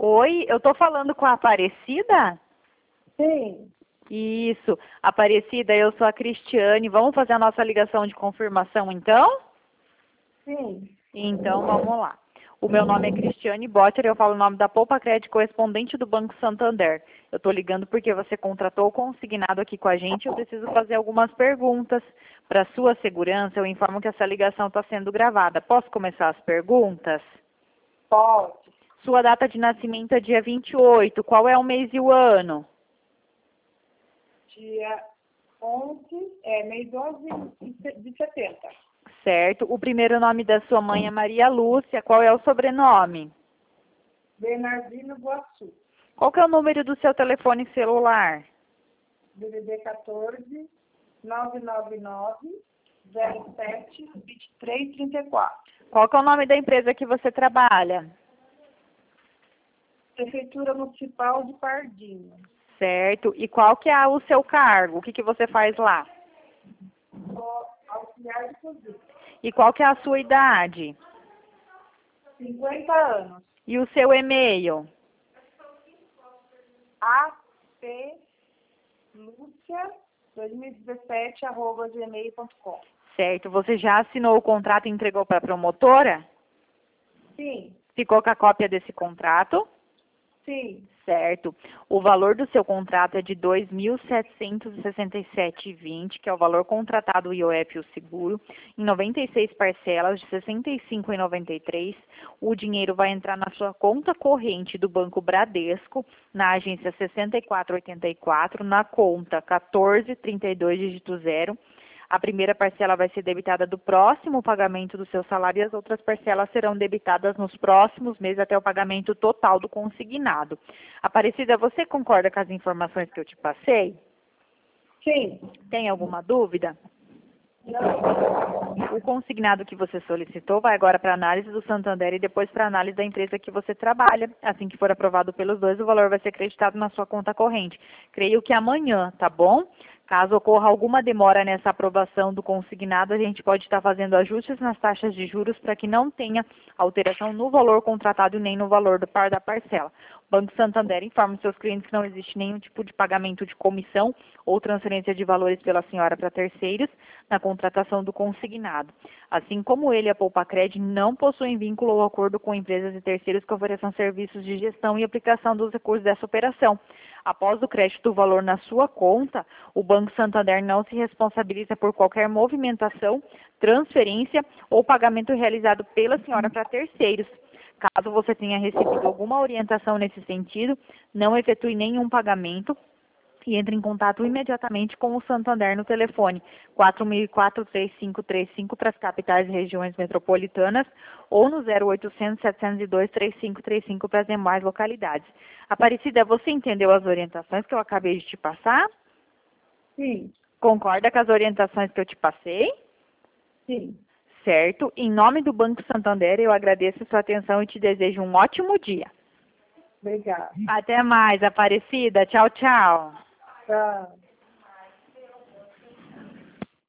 Oi, eu tô falando com a Aparecida? Sim, Isso, Aparecida, eu sou a Cristiane. Vamos fazer a nossa ligação de confirmação, então? sim. Então, vamos lá. O meu nome é Cristiane Botter, eu falo o nome da Poupa Cred, correspondente do Banco Santander. Eu estou ligando porque você contratou o consignado aqui com a gente. Eu preciso fazer algumas perguntas. Para sua segurança, eu informo que essa ligação está sendo gravada. Posso começar as perguntas? Pode. Sua data de nascimento é dia 28. Qual é o mês e o ano? Dia 11, mês 11 de 70. Certo. O primeiro nome da sua mãe é Maria Lúcia. Qual é o sobrenome? Bernardino Guaçu. Qual que é o número do seu telefone celular? DDD 14 999 07 2334. Qual que é o nome da empresa que você trabalha? Prefeitura Municipal de Pardinho. Certo. E qual que é o seu cargo? O que que você faz lá? Sou auxiliar de cozinha. E qual que é a sua idade? 50 anos. E o seu e-mail? aplucia2017@gmail.com. Certo. Você já assinou o contrato e entregou para a promotora? Sim, Ficou com a cópia desse contrato? sim. Certo. O valor do seu contrato é de R$ 2.767,20, que é o valor contratado do IOF e o seguro, em 96 parcelas de R$ 65,93. O dinheiro vai entrar na sua conta corrente do Banco Bradesco, na agência 6484, na conta 1432 dígito 0. A primeira parcela vai ser debitada do próximo pagamento do seu salário e as outras parcelas serão debitadas nos próximos meses até o pagamento total do consignado. Aparecida, você concorda com as informações que eu te passei? Sim. Tem alguma dúvida? Não. O consignado que você solicitou vai agora para análise do Santander e depois para análise da empresa que você trabalha. Assim que for aprovado pelos dois, o valor vai ser acreditado na sua conta corrente. Creio que amanhã, tá bom? Caso ocorra alguma demora nessa aprovação do consignado, a gente pode estar fazendo ajustes nas taxas de juros para que não tenha alteração no valor contratado e nem no valor do par da parcela. O Banco Santander informa os seus clientes que não existe nenhum tipo de pagamento de comissão ou transferência de valores pela senhora para terceiros na contratação do consignado. Assim como ele, a Poupacred não possuem vínculo ou acordo com empresas e terceiros que ofereçam serviços de gestão e aplicação dos recursos dessa operação. Após o crédito do valor na sua conta, o Banco Santander não se responsabiliza por qualquer movimentação, transferência ou pagamento realizado pela senhora para terceiros. Caso você tenha recebido alguma orientação nesse sentido, não efetue nenhum pagamento e entre em contato imediatamente com o Santander no telefone 4004-3535 para as capitais e regiões metropolitanas ou no 0800-702-3535 para as demais localidades. Aparecida, você entendeu as orientações que eu acabei de te passar? Sim, Concorda com as orientações que eu te passei? sim. Certo. Em nome do Banco Santander, eu agradeço a sua atenção e te desejo um ótimo dia. Obrigada. Até mais, Aparecida. Tchau, tchau. Tchau.